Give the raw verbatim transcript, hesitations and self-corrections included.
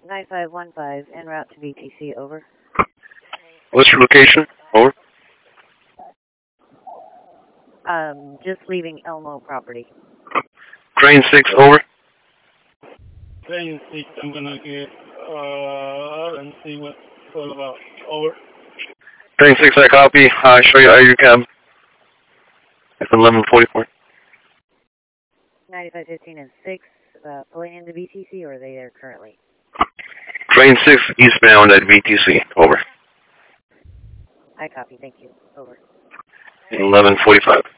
nine five one five, en route to V T C, over. What's your location? Over. Um, just leaving Elmo property. Crane six, over. Crane six, I'm gonna get, uh, and see what's all about. Over. Crane six, I copy. I show you out of your cab. It's eleven forty-four. ninety-five fifteen and six, uh, pulling into V T C, or are they there currently? Crane six, eastbound at V T C, over. I copy, thank you, over. eleven forty-five.